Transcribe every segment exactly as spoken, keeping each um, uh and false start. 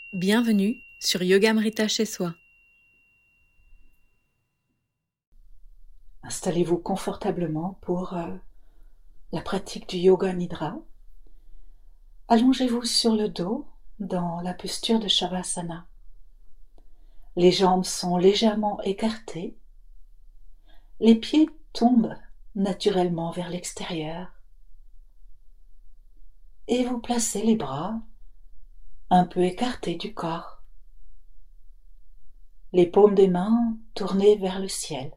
Bienvenue sur Yogamrita chez soi. Installez-vous confortablement pour euh, la pratique du Yoga Nidra. Allongez-vous sur le dos dans la posture de Shavasana. Les jambes sont légèrement écartées. Les pieds tombent naturellement vers l'extérieur. Et vous placez les bras un peu écartés du corps. Les paumes des mains tournées vers le ciel.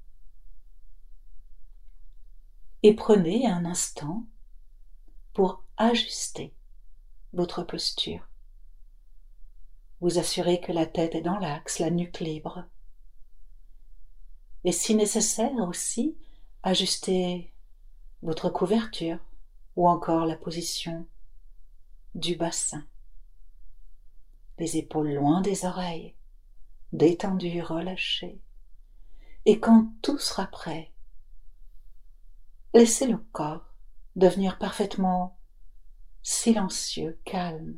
Et prenez un instant pour ajuster votre posture. Vous assurez que la tête est dans l'axe, la nuque libre. Et si nécessaire aussi, ajustez votre couverture ou encore la position du bassin. Les épaules loin des oreilles, détendues, relâchées. Et quand tout sera prêt, laissez le corps devenir parfaitement silencieux, calme.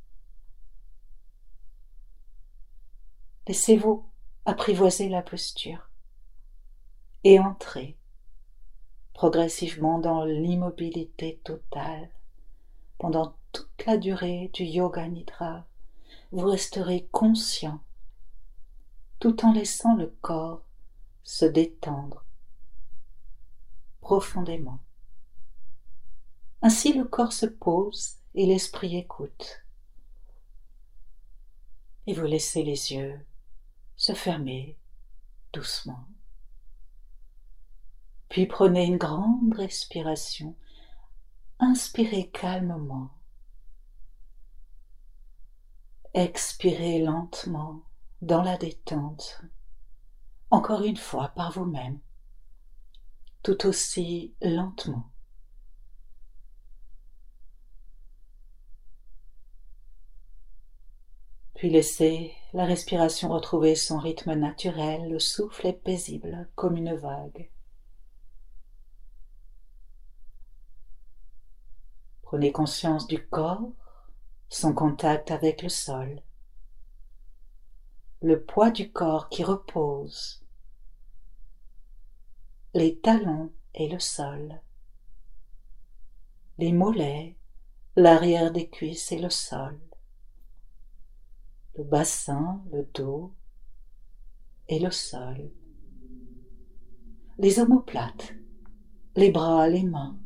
Laissez-vous apprivoiser la posture et entrez progressivement dans l'immobilité totale. Pendant toute la durée du Yoga Nidra, vous resterez conscient tout en laissant le corps se détendre profondément. Ainsi le corps se pose et l'esprit écoute. Et vous laissez les yeux se fermer doucement. Puis prenez une grande respiration. Inspirez calmement. Expirez lentement dans la détente. Encore une fois par vous-même. Tout aussi lentement. Puis laissez la respiration retrouver son rythme naturel. Le souffle est paisible comme une vague. Prenez conscience du corps, son contact avec le sol, le poids du corps qui repose, les talons et le sol, les mollets, l'arrière des cuisses et le sol, le bassin, le dos et le sol, les omoplates, les bras, les mains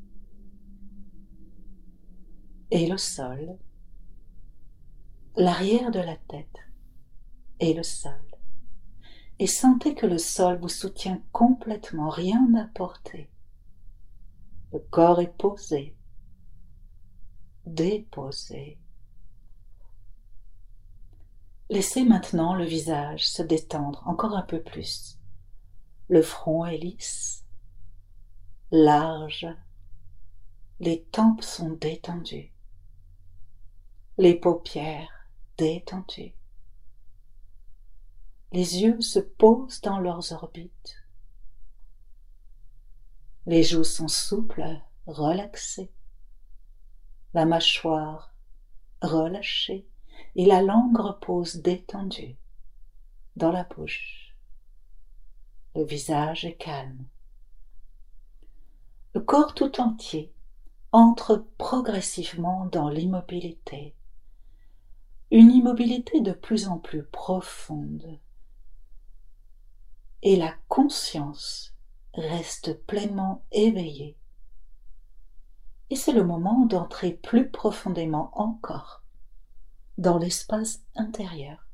et le sol, l'arrière de la tête et le sol. Et sentez que le sol vous soutient complètement, rien à porter. Le corps est posé, déposé. Laissez maintenant le visage se détendre encore un peu plus. Le front est lisse, large, les tempes sont détendues, les paupières détendues. Les yeux se posent dans leurs orbites. Les joues sont souples, relaxées. La mâchoire relâchée et la langue repose détendue dans la bouche. Le visage est calme. Le corps tout entier entre progressivement dans l'immobilité. Une immobilité de plus en plus profonde. Et la conscience reste pleinement éveillée. Et c'est le moment d'entrer plus profondément encore dans l'espace intérieur.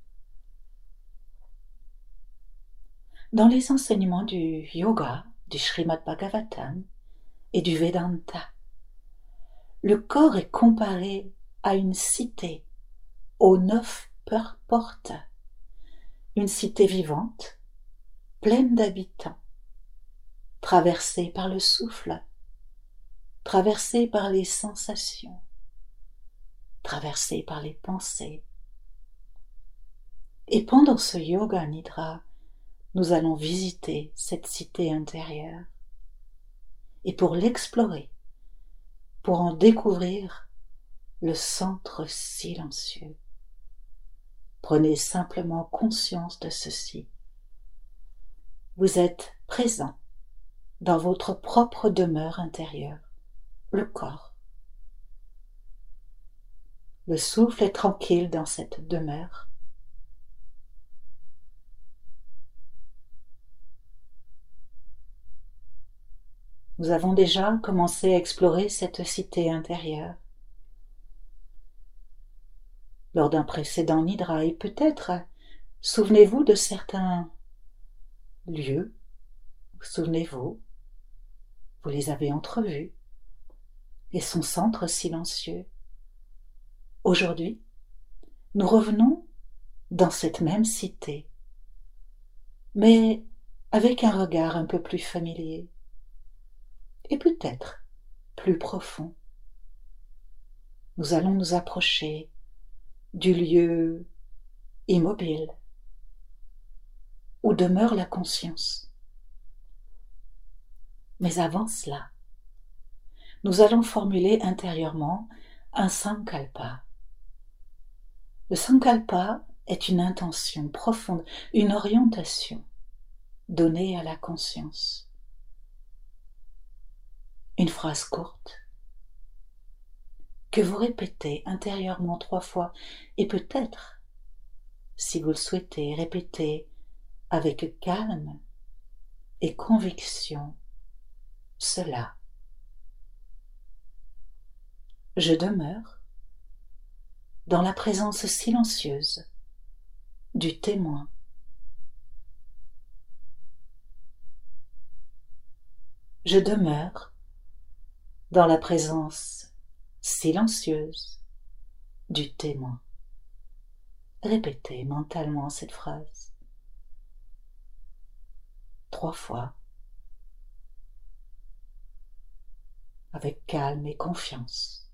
Dans les enseignements du yoga, du Srimad Bhagavatam et du Vedanta, le corps est comparé à une cité aux neuf portes, une cité vivante, pleine d'habitants, traversée par le souffle, traversée par les sensations, traversée par les pensées. Et pendant ce Yoga Nidra, nous allons visiter cette cité intérieure. Et pour l'explorer, pour en découvrir le centre silencieux, Prenez simplement conscience de ceci. Vous êtes présent dans votre propre demeure intérieure, le corps. Le souffle est tranquille dans cette demeure. Nous avons déjà commencé à explorer cette cité intérieure lors d'un précédent Nidra, et peut-être souvenez-vous de certains lieux, souvenez-vous, vous les avez entrevus, et son centre silencieux. Aujourd'hui, nous revenons dans cette même cité, mais avec un regard un peu plus familier, et peut-être plus profond. Nous allons nous approcher du lieu immobile où demeure la conscience. Mais avant cela, nous allons formuler intérieurement un sankalpa. Le sankalpa est une intention profonde, une orientation donnée à la conscience. Une phrase courte que vous répétez intérieurement trois fois, et peut-être, si vous le souhaitez, répétez avec calme et conviction cela. Je demeure dans la présence silencieuse du témoin. Je demeure dans la présence silencieuse du témoin. Répétez mentalement cette phrase trois fois avec calme et confiance.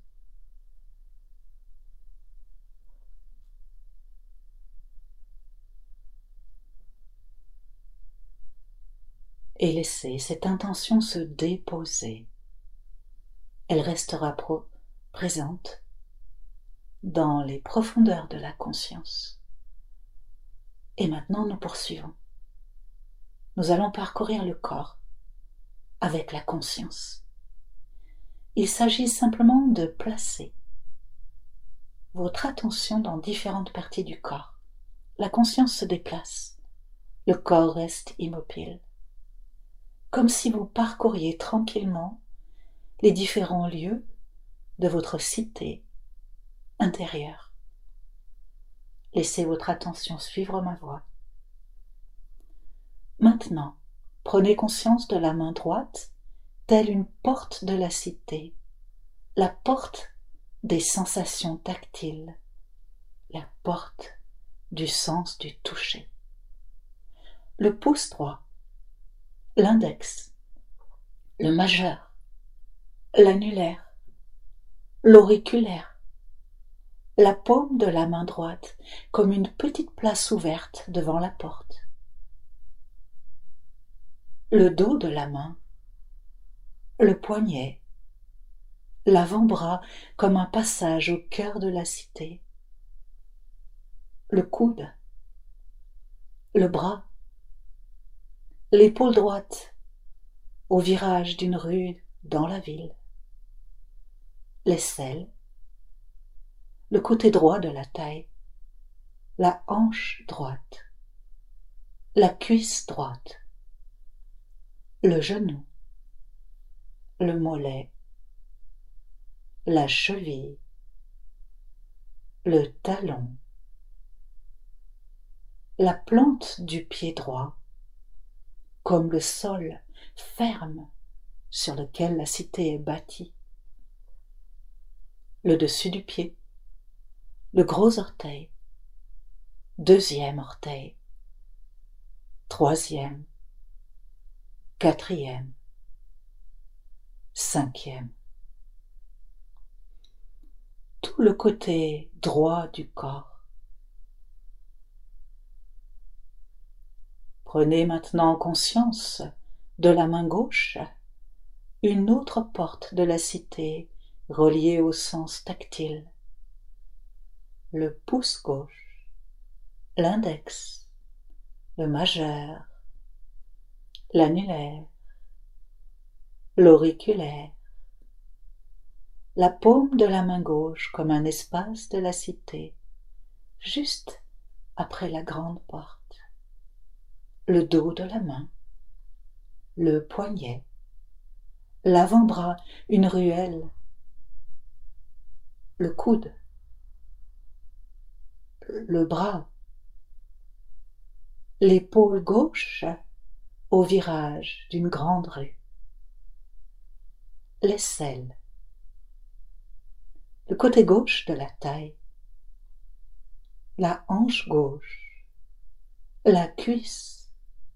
Et laissez cette intention se déposer. Elle restera pro- présente dans les profondeurs de la conscience. Et maintenant, nous poursuivons. Nous allons parcourir le corps avec la conscience. Il s'agit simplement de placer votre attention dans différentes parties du corps. La conscience se déplace, le corps reste immobile, comme si vous parcouriez tranquillement les différents lieux de votre cité intérieure. Laissez votre attention suivre ma voix. Maintenant, prenez conscience de la main droite, telle une porte de la cité, la porte des sensations tactiles, la porte du sens du toucher. Le pouce droit, l'index, le majeur, l'annulaire, l'auriculaire, la paume de la main droite comme une petite place ouverte devant la porte. Le dos de la main, le poignet, l'avant-bras comme un passage au cœur de la cité, le coude, le bras, l'épaule droite au virage d'une rue dans la ville, l'aisselle, le côté droit de la taille, la hanche droite, la cuisse droite, le genou, le mollet, la cheville, le talon, la plante du pied droit, comme le sol ferme sur lequel la cité est bâtie, le dessus du pied, le gros orteil, deuxième orteil, troisième, quatrième, cinquième. Tout le côté droit du corps. Prenez maintenant conscience de la main gauche, une autre porte de la cité reliée au sens tactile. Le pouce gauche, l'index, le majeur, l'annulaire, l'auriculaire, la paume de la main gauche comme un espace de la cité, juste après la grande porte, le dos de la main, le poignet, l'avant-bras, une ruelle, le coude, le bras, l'épaule gauche au virage d'une grande rue, l'aisselle, le côté gauche de la taille, la hanche gauche, la cuisse,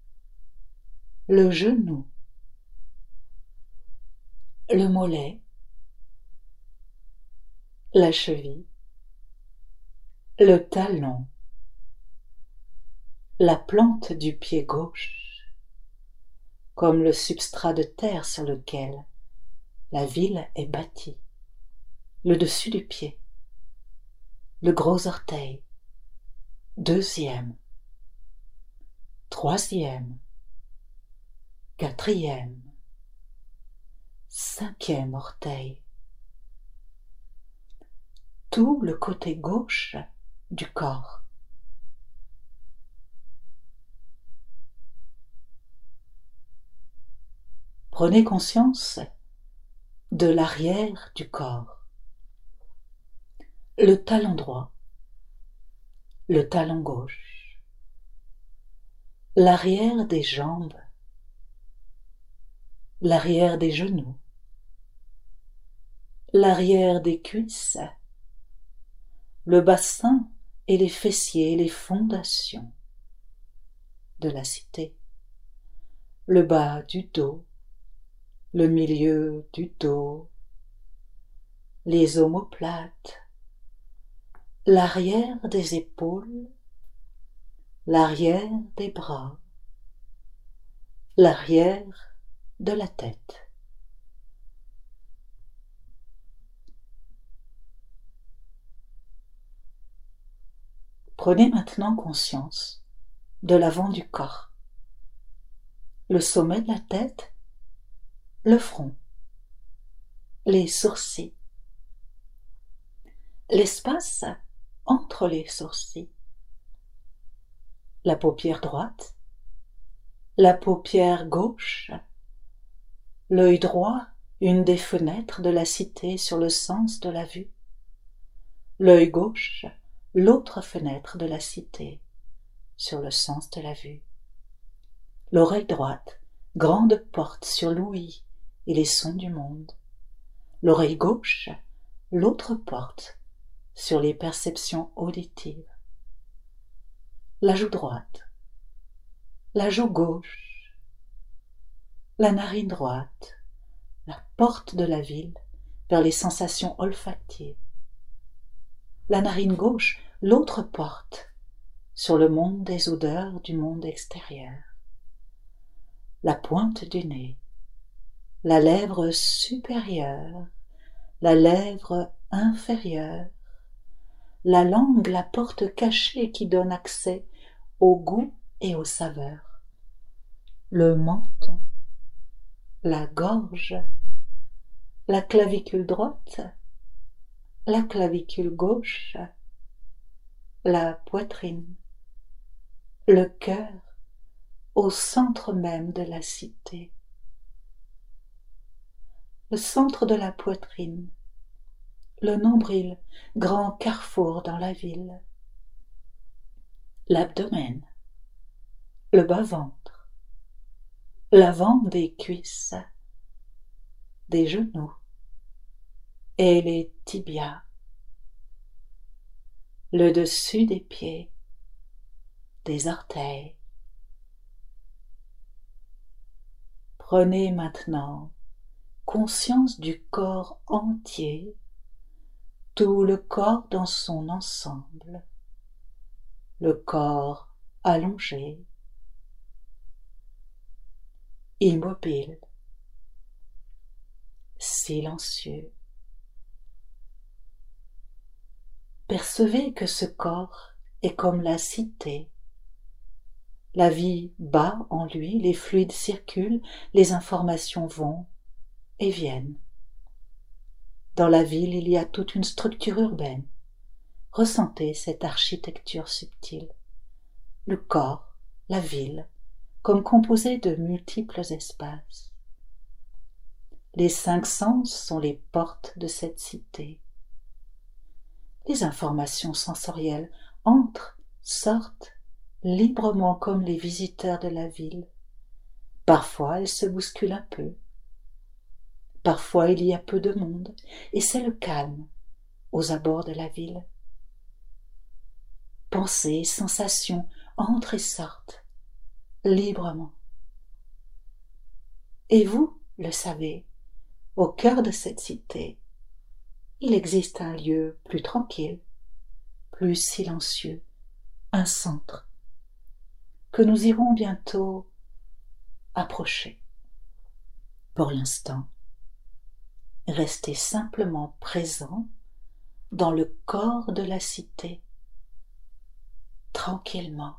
le genou, le mollet, la cheville, le talon, la plante du pied gauche, comme le substrat de terre sur lequel la ville est bâtie, le dessus du pied, le gros orteil, deuxième, troisième, quatrième, cinquième orteil, tout le côté gauche du corps. Prenez conscience de l'arrière du corps, le talon droit, le talon gauche, l'arrière des jambes, l'arrière des genoux, l'arrière des cuisses, le bassin et les fessiers et les fondations de la cité, le bas du dos, le milieu du dos, les omoplates, l'arrière des épaules, l'arrière des bras, l'arrière de la tête. Prenez maintenant conscience de l'avant du corps, le sommet de la tête, le front, les sourcils, l'espace entre les sourcils, la paupière droite, la paupière gauche, l'œil droit, une des fenêtres de la cité sur le sens de la vue, l'œil gauche, l'autre fenêtre de la cité sur le sens de la vue, l'oreille droite, grande porte sur l'ouïe et les sons du monde, l'oreille gauche, l'autre porte sur les perceptions auditives, la joue droite, la joue gauche, la narine droite, la porte de la ville vers les sensations olfactives, la narine gauche, l'autre porte sur le monde des odeurs du monde extérieur, la pointe du nez, la lèvre supérieure, la lèvre inférieure, la langue, la porte cachée qui donne accès au goût et aux saveurs, le menton, la gorge, la clavicule droite, la clavicule gauche, la poitrine, le cœur au centre même de la cité, le centre de la poitrine, le nombril, grand carrefour dans la ville, l'abdomen, le bas-ventre, l'avant des cuisses, des genoux et les tibias, le dessus des pieds, des orteils. Prenez maintenant conscience du corps entier, tout le corps dans son ensemble, le corps allongé, immobile, silencieux. Percevez que ce corps est comme la cité. La vie bat en lui, les fluides circulent, les informations vont et viennent. Dans la ville, il y a toute une structure urbaine. Ressentez cette architecture subtile. Le corps, la ville, comme composé de multiples espaces. Les cinq sens sont les portes de cette cité. Les informations sensorielles entrent, sortent, librement comme les visiteurs de la ville. Parfois, elles se bousculent un peu. Parfois, il y a peu de monde, et c'est le calme aux abords de la ville. Pensées, sensations entrent et sortent, librement. Et vous le savez, au cœur de cette cité, il existe un lieu plus tranquille, plus silencieux, un centre, que nous irons bientôt approcher. Pour l'instant, restez simplement présent dans le corps de la cité, tranquillement.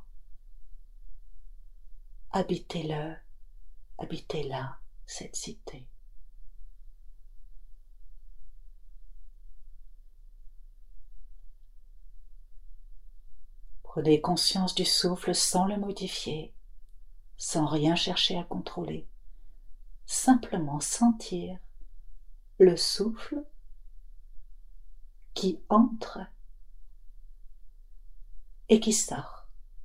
Habitez-le, habitez-la, cette cité. Prenez conscience du souffle sans le modifier, sans rien chercher à contrôler. Simplement sentir le souffle qui entre et qui sort.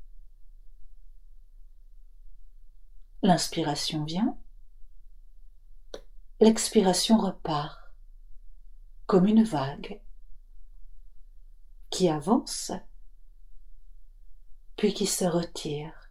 L'inspiration vient, l'expiration repart, comme une vague qui avance puis qui se retire.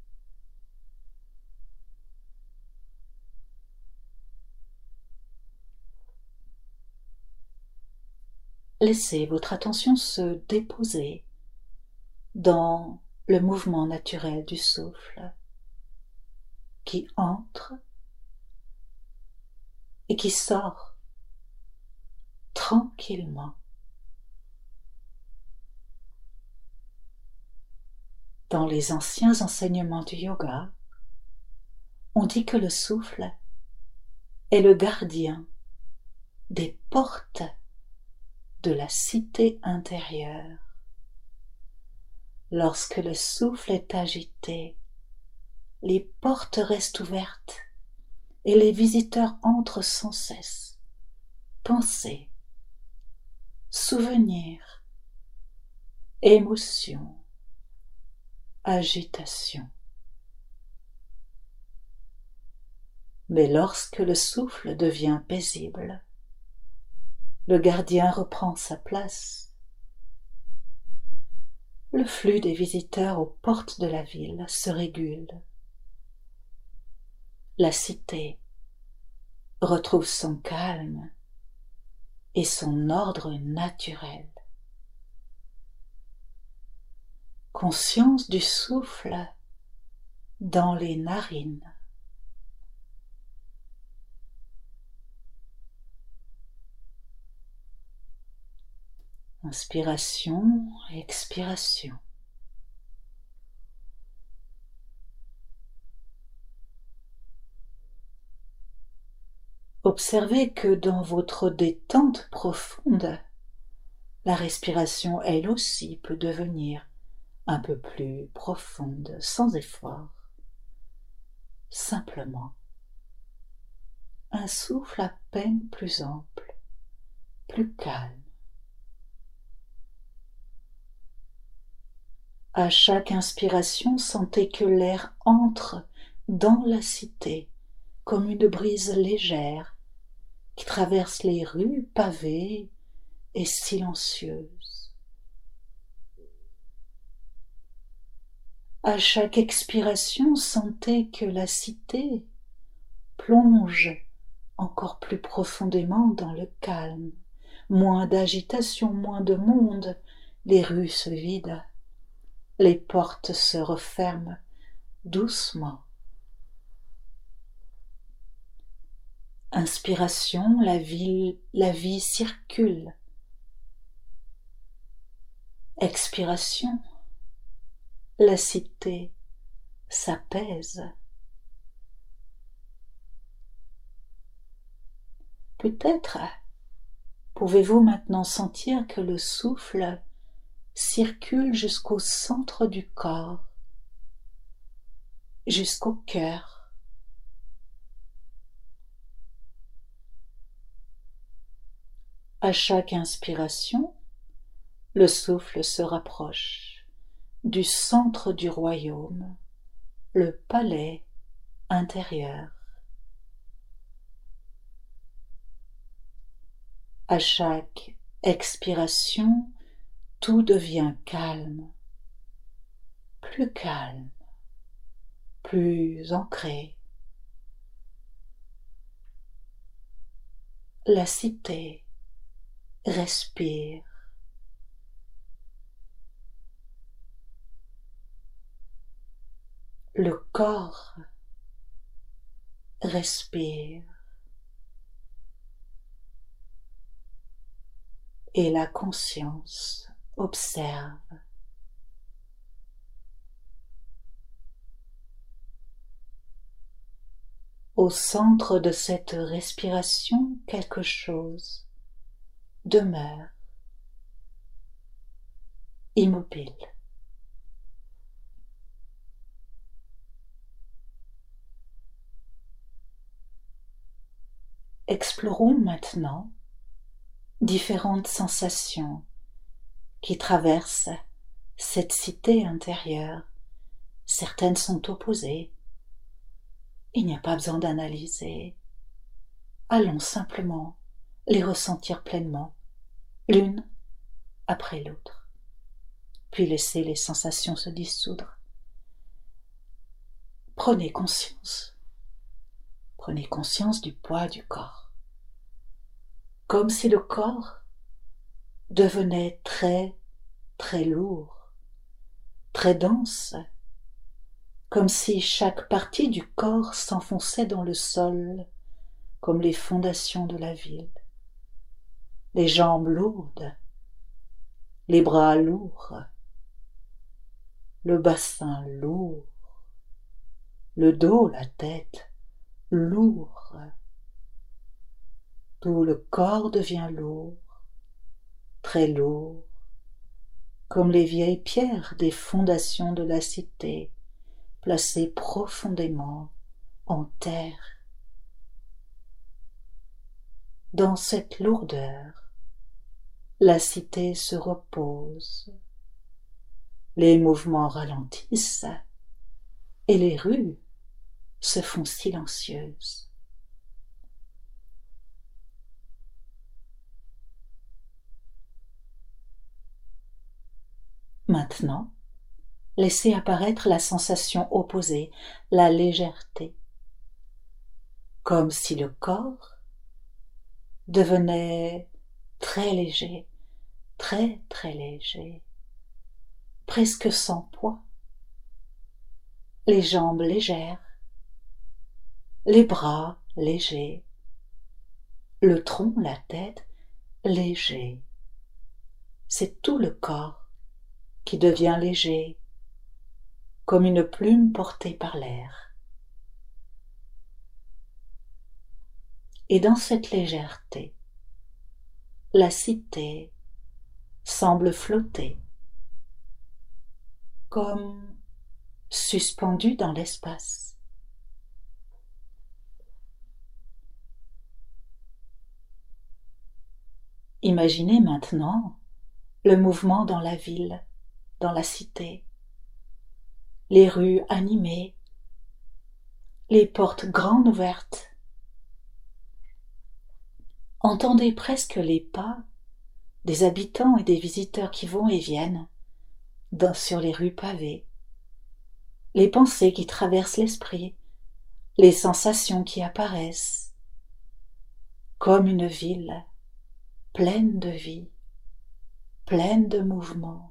Laissez votre attention se déposer dans le mouvement naturel du souffle qui entre et qui sort tranquillement. Dans les anciens enseignements du yoga, on dit que le souffle est le gardien des portes de la cité intérieure. Lorsque le souffle est agité, les portes restent ouvertes et les visiteurs entrent sans cesse. Pensées, souvenirs, émotions, agitation. Mais lorsque le souffle devient paisible, le gardien reprend sa place. Le flux des visiteurs aux portes de la ville se régule. La cité retrouve son calme et son ordre naturel. Conscience du souffle dans les narines. Inspiration, expiration. Observez que dans votre détente profonde, la respiration, elle aussi, peut devenir un peu plus profonde, sans effort. Simplement, un souffle à peine plus ample, plus calme. À chaque inspiration, sentez que l'air entre dans la cité comme une brise légère qui traverse les rues pavées et silencieuses. À chaque expiration, sentez que la cité plonge encore plus profondément dans le calme. Moins d'agitation, moins de monde, les rues se vident. Les portes se referment doucement. Inspiration, la vie, la vie circule. Expiration, la cité s'apaise. Peut-être pouvez-vous maintenant sentir que le souffle circule jusqu'au centre du corps, jusqu'au cœur. À chaque inspiration, le souffle se rapproche du centre du royaume, le palais intérieur. À chaque expiration, tout devient calme, plus calme, plus ancré. La cité respire. Le corps respire. Et la conscience observe. Au centre de cette respiration, quelque chose demeure immobile. Explorons maintenant différentes sensations qui traversent cette cité intérieure. Certaines sont opposées. Il n'y a pas besoin d'analyser. Allons simplement les ressentir pleinement, l'une après l'autre, puis laisser les sensations se dissoudre. Prenez conscience. Prenez conscience du poids du corps. Comme si le corps devenait très, très lourd, très dense, comme si chaque partie du corps s'enfonçait dans le sol, comme les fondations de la ville. Les jambes lourdes, les bras lourds, le bassin lourd, le dos, la tête lourd. Tout le corps devient lourd, très lourd, comme les vieilles pierres des fondations de la cité, placées profondément en terre. Dans cette lourdeur, la cité se repose, les mouvements ralentissent et les rues se font silencieuses. Maintenant, laissez apparaître la sensation opposée, la légèreté, comme si le corps devenait très léger, très très léger, presque sans poids, les jambes légères, les bras légers, le tronc, la tête léger. C'est tout le corps qui devient léger, comme une plume portée par l'air. Et dans cette légèreté, la cité semble flotter, comme suspendue dans l'espace. Imaginez maintenant le mouvement dans la ville, dans la cité, les rues animées, les portes grandes ouvertes. Entendez presque les pas des habitants et des visiteurs qui vont et viennent dans, sur les rues pavées, les pensées qui traversent l'esprit, les sensations qui apparaissent, comme une ville pleine de vie, pleine de mouvement.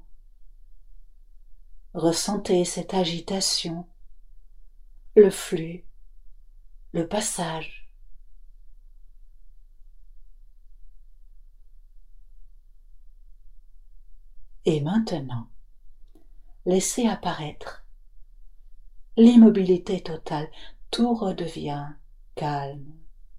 Ressentez cette agitation, le flux, le passage. Et maintenant, laissez apparaître l'immobilité totale, tout redevient calme.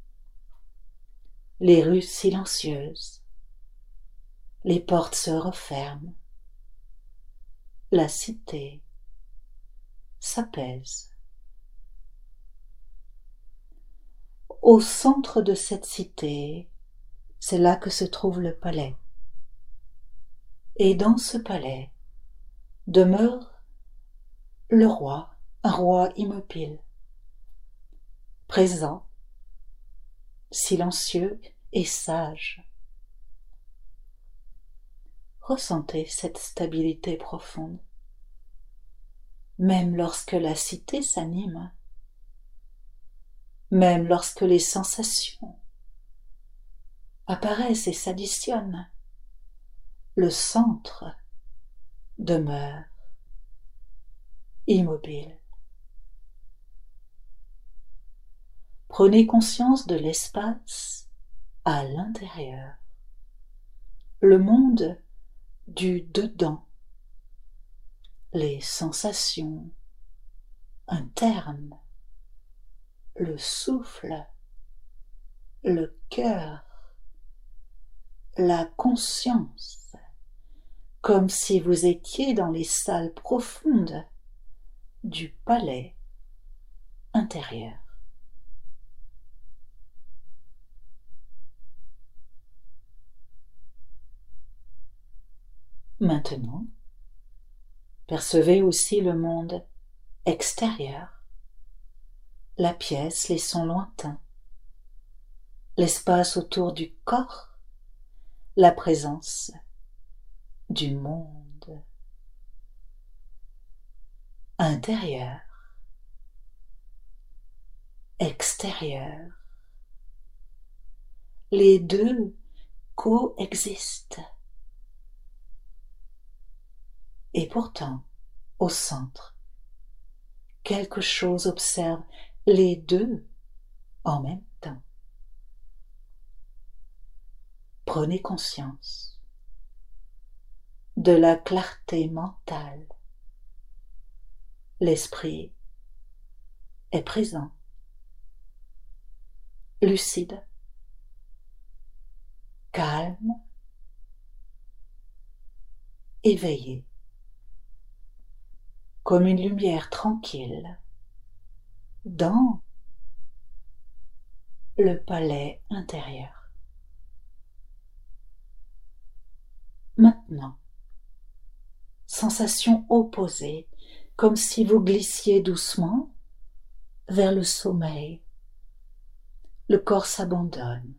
Les rues silencieuses, les portes se referment, la cité s'apaise. Au centre de cette cité, c'est là que se trouve le palais. Et dans ce palais demeure le roi, un roi immobile, présent, silencieux et sage. Ressentez cette stabilité profonde, même lorsque la cité s'anime, même lorsque les sensations apparaissent et s'additionnent, le centre demeure immobile. Prenez conscience de l'espace à l'intérieur, le monde du dedans, les sensations internes, le souffle, le cœur, la conscience, comme si vous étiez dans les salles profondes du palais intérieur. Maintenant, percevez aussi le monde extérieur, la pièce, les sons lointains, l'espace autour du corps, la présence du monde intérieur, extérieur. Les deux coexistent. Et pourtant, au centre, quelque chose observe les deux en même temps. Prenez conscience de la clarté mentale. L'esprit est présent, lucide, calme, éveillé, comme une lumière tranquille dans le palais intérieur. Maintenant, sensation opposée, comme si vous glissiez doucement vers le sommeil. Le corps s'abandonne.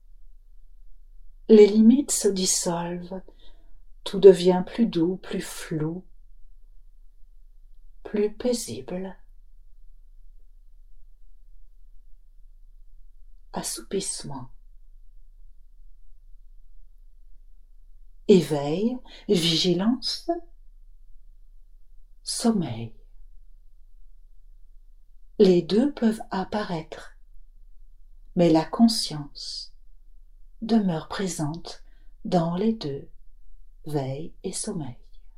Les limites se dissolvent. Tout devient plus doux, plus flou, plus paisible. Assoupissement. Éveil, vigilance, sommeil. Les deux peuvent apparaître, mais la conscience demeure présente dans les deux, veille et sommeil.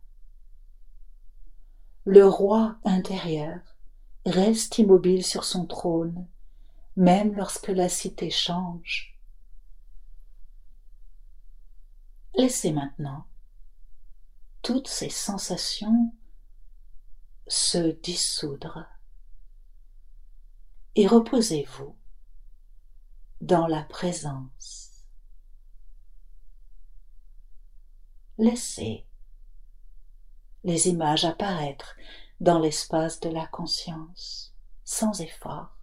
Le roi intérieur reste immobile sur son trône, même lorsque la cité change. Laissez maintenant toutes ces sensations se dissoudre et reposez-vous dans la présence. Laissez les images apparaître dans l'espace de la conscience, sans effort.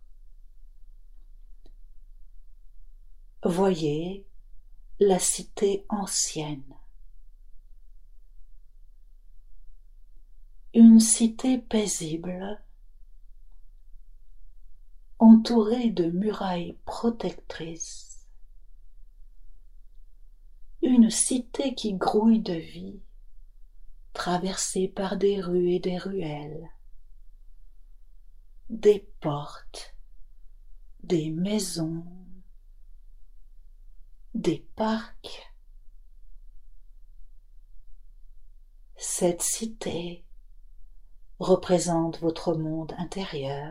Voyez la cité ancienne, une cité paisible, entourée de murailles protectrices, une cité qui grouille de vie, traversée par des rues et des ruelles, des portes, des maisons, des parcs. Cette cité représente votre monde intérieur,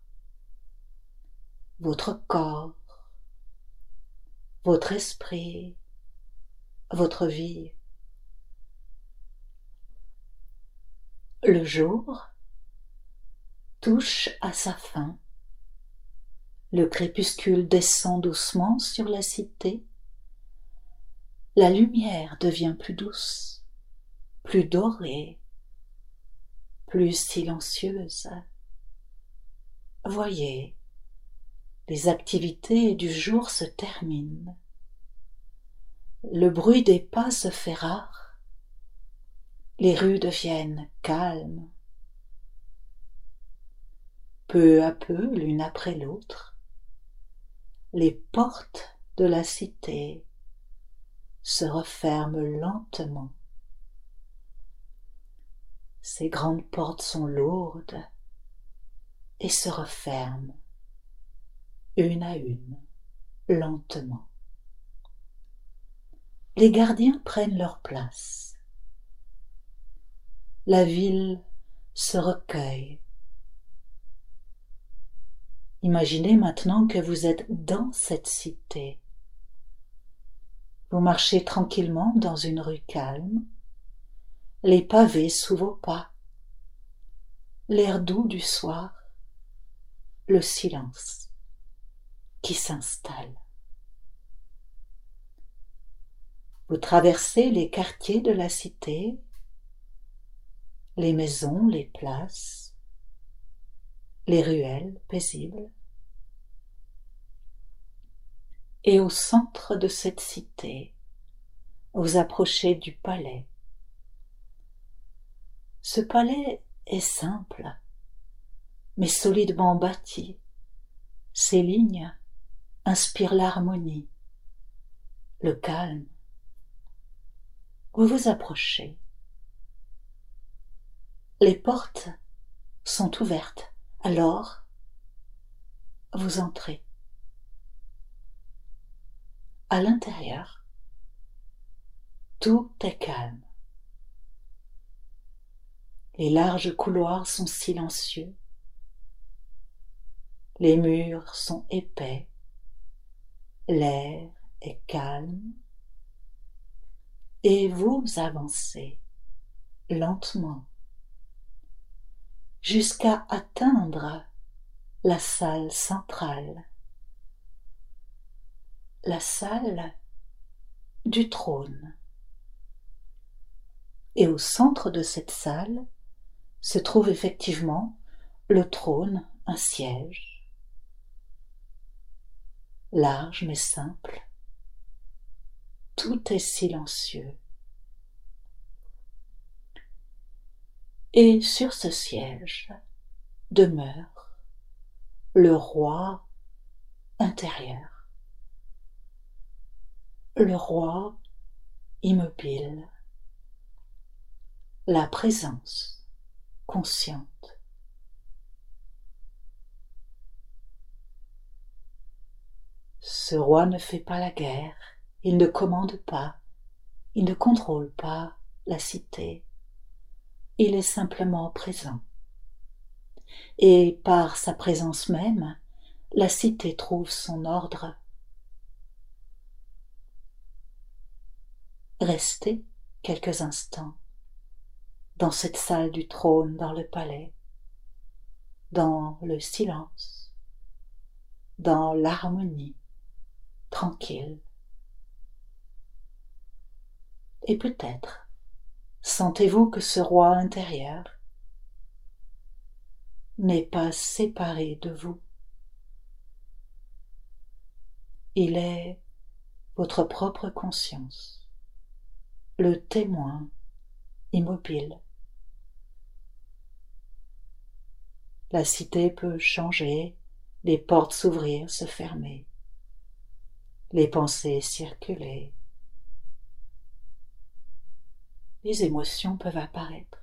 votre corps, votre esprit, votre vie. Le jour touche à sa fin. Le crépuscule descend doucement sur la cité. La lumière devient plus douce, plus dorée, plus silencieuse. Voyez, les activités du jour se terminent. Le bruit des pas se fait rare. Les rues deviennent calmes. Peu à peu, l'une après l'autre, les portes de la cité se referment lentement. Ces grandes portes sont lourdes et se referment une à une, lentement. Les gardiens prennent leur place. La ville se recueille. Imaginez maintenant que vous êtes dans cette cité. Vous marchez tranquillement dans une rue calme, les pavés sous vos pas, l'air doux du soir, le silence qui s'installe. Vous traversez les quartiers de la cité, les maisons, les places, les ruelles paisibles. Et au centre de cette cité, vous approchez du palais. Ce palais est simple, mais solidement bâti. Ses lignes inspirent l'harmonie, le calme. Vous vous approchez. Les portes sont ouvertes, alors vous entrez. À l'intérieur, tout est calme. Les larges couloirs sont silencieux. Les murs sont épais. L'air est calme. Et vous avancez lentement jusqu'à atteindre la salle centrale, la salle du trône. Et au centre de cette salle se trouve effectivement le trône, un siège, large mais simple. Tout est silencieux. Et sur ce siège demeure le roi intérieur, le roi immobile, la présence consciente. Ce roi ne fait pas la guerre, il ne commande pas, il ne contrôle pas la cité, il est simplement présent. Et par sa présence même, la cité trouve son ordre. Restez quelques instants dans cette salle du trône, dans le palais, dans le silence, dans l'harmonie, tranquille. Et peut-être sentez-vous que ce roi intérieur n'est pas séparé de vous. Il est votre propre conscience, le témoin immobile. La cité peut changer, les portes s'ouvrir, se fermer, les pensées circuler, les émotions peuvent apparaître.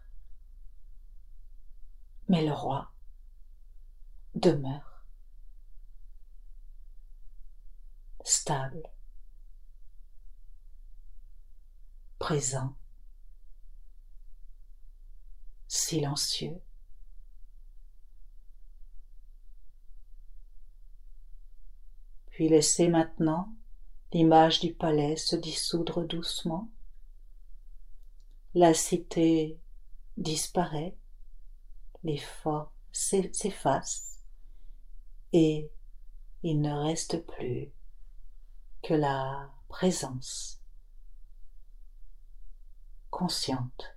Mais le roi demeure stable, présent, silencieux, Puis laissez maintenant l'image du palais se dissoudre doucement. La cité disparaît, les formes s'effacent et il ne reste plus que la présence consciente,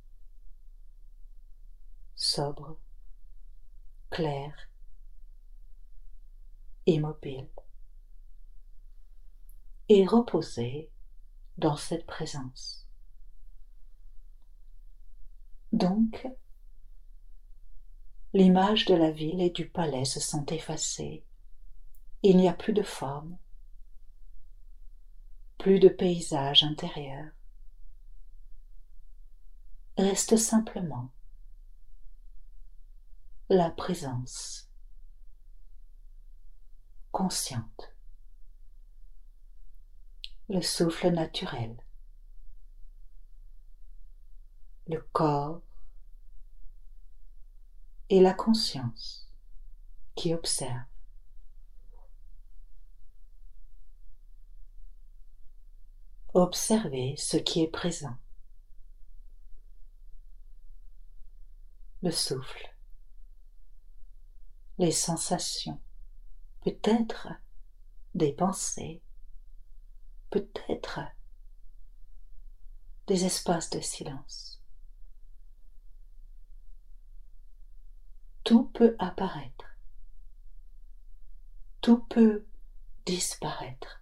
sobre, claire, immobile, et reposée dans cette présence. Donc, l'image de la ville et du palais se sont effacées. Il n'y a plus de forme, plus de paysage intérieur. Reste simplement la présence consciente, le souffle naturel, le corps et la conscience qui observe. Observez ce qui est présent. Le souffle, les sensations, peut-être des pensées, peut-être des espaces de silence. Tout peut apparaître, tout peut disparaître,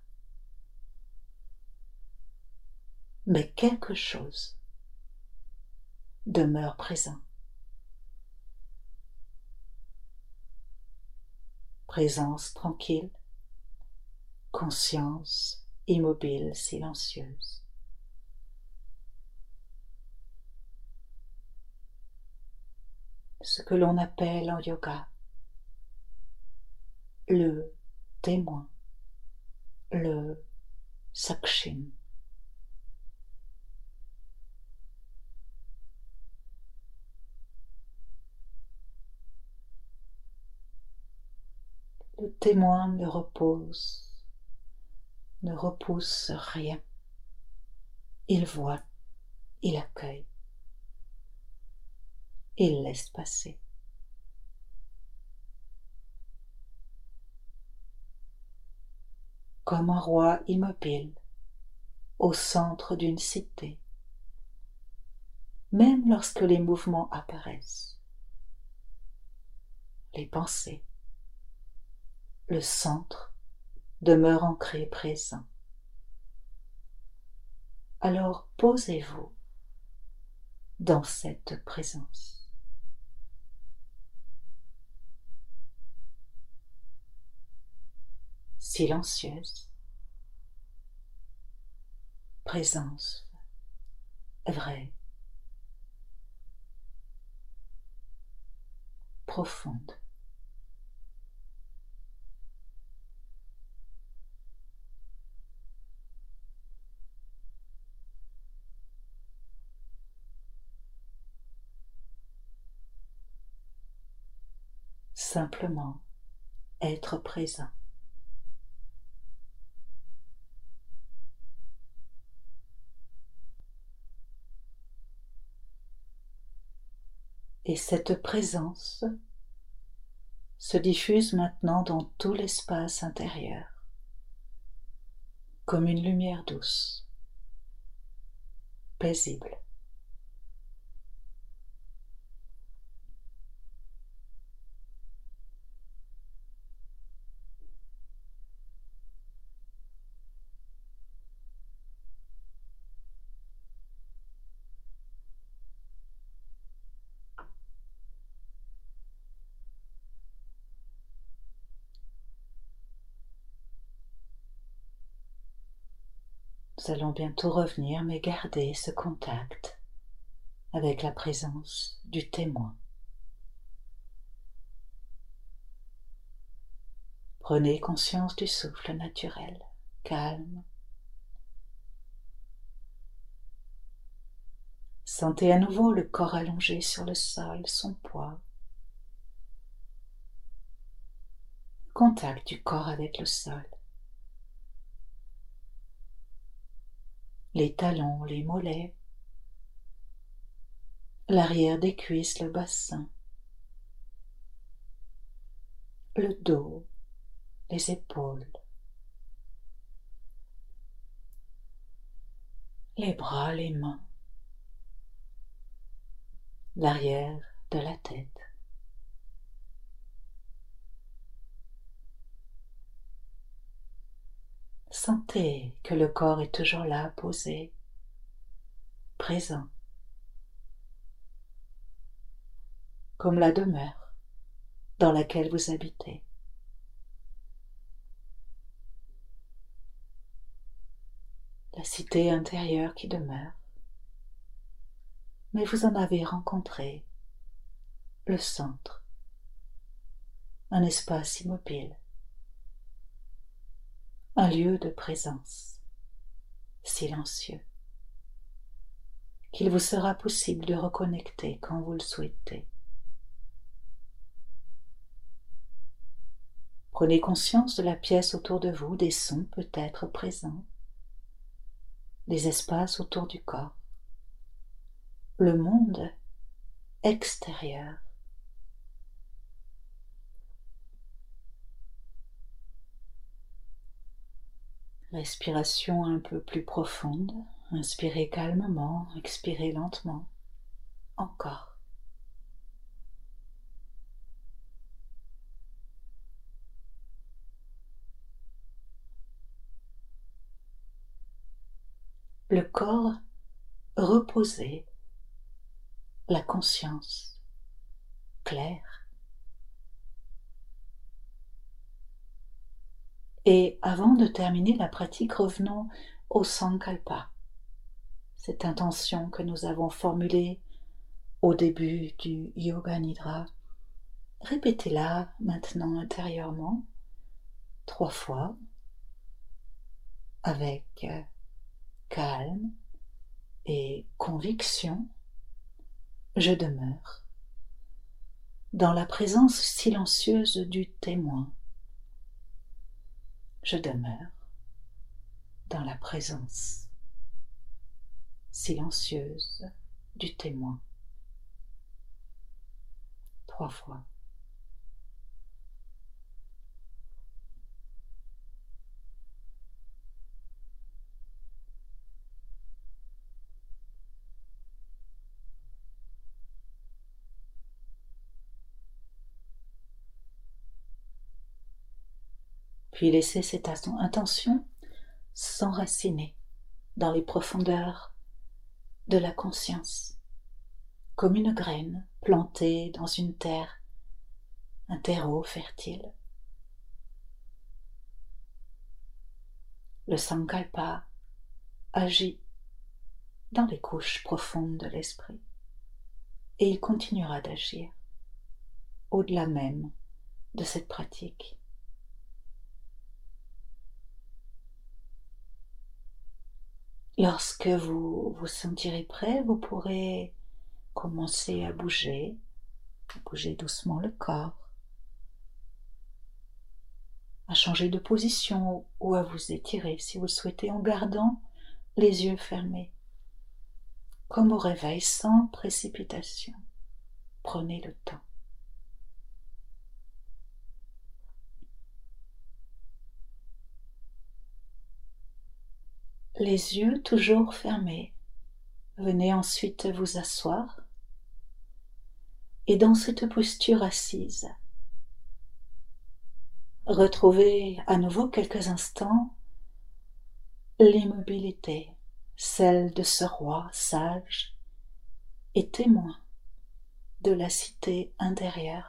mais quelque chose demeure présent. Présence tranquille, conscience immobile, silencieuse. Ce que l'on appelle en yoga le témoin, le sakshin. Le témoin ne repose, ne repousse rien. Il voit, il accueille, il laisse passer. Comme un roi immobile au centre d'une cité, même lorsque les mouvements apparaissent, les pensées, le centre demeure ancré présent. Alors posez-vous dans cette présence. Silencieuse, présence vraie, profonde. Simplement être présent. Et cette présence se diffuse maintenant dans tout l'espace intérieur, comme une lumière douce, paisible. Nous allons bientôt revenir, mais gardez ce contact avec la présence du témoin. Prenez conscience du souffle naturel, calme. Sentez à nouveau le corps allongé sur le sol, son poids. Contact du corps avec le sol. les talons, les mollets, l'arrière des cuisses, le bassin, le dos, les épaules, les bras, les mains, l'arrière de la tête. Sentez que le corps est toujours là, posé, présent, comme la demeure dans laquelle vous habitez. La cité intérieure qui demeure, mais vous en avez rencontré le centre, un espace immobile, un lieu de présence silencieux, qu'il vous sera possible de reconnecter quand vous le souhaitez. Prenez conscience de la pièce autour de vous, des sons peut-être présents, des espaces autour du corps, le monde extérieur. Respiration un peu plus profonde, inspirez calmement, expirez lentement, encore. Le corps reposé, la conscience claire. Et avant de terminer la pratique, revenons au Sankalpa, cette intention que nous avons formulée au début du Yoga Nidra. Répétez-la maintenant intérieurement, trois fois, avec calme et conviction. Je demeure dans la présence silencieuse du témoin. Je demeure dans la présence silencieuse du témoin. Trois fois. Puis laissez cette intention s'enraciner dans les profondeurs de la conscience, comme une graine plantée dans une terre, un terreau fertile. Le Sankalpa agit dans les couches profondes de l'esprit et il continuera d'agir au-delà même de cette pratique. Lorsque vous vous sentirez prêt, vous pourrez commencer à bouger, à bouger doucement le corps, à changer de position ou à vous étirer si vous le souhaitez en gardant les yeux fermés, comme au réveil, sans précipitation. Prenez le temps. Les yeux toujours fermés, venez ensuite vous asseoir et dans cette posture assise, retrouvez à nouveau quelques instants l'immobilité, celle de ce roi sage et témoin de la cité intérieure.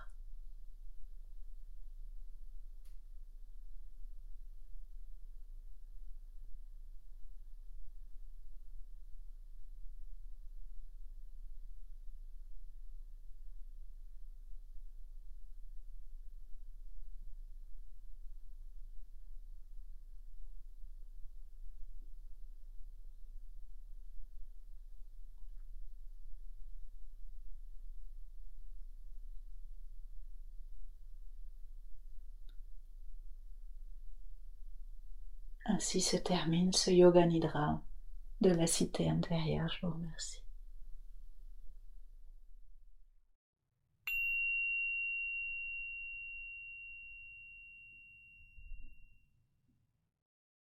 Ainsi se termine ce Yoga Nidra de la cité intérieure. Je vous remercie.